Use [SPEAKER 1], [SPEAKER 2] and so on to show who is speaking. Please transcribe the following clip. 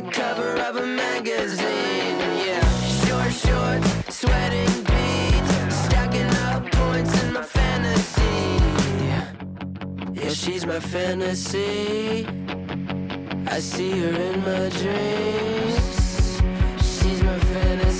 [SPEAKER 1] cover of a magazine. Yeah, short shorts, sweating beads, stacking up points in my fantasy. Yeah, she's my fantasy. I see her in my dreams. She's my fantasy.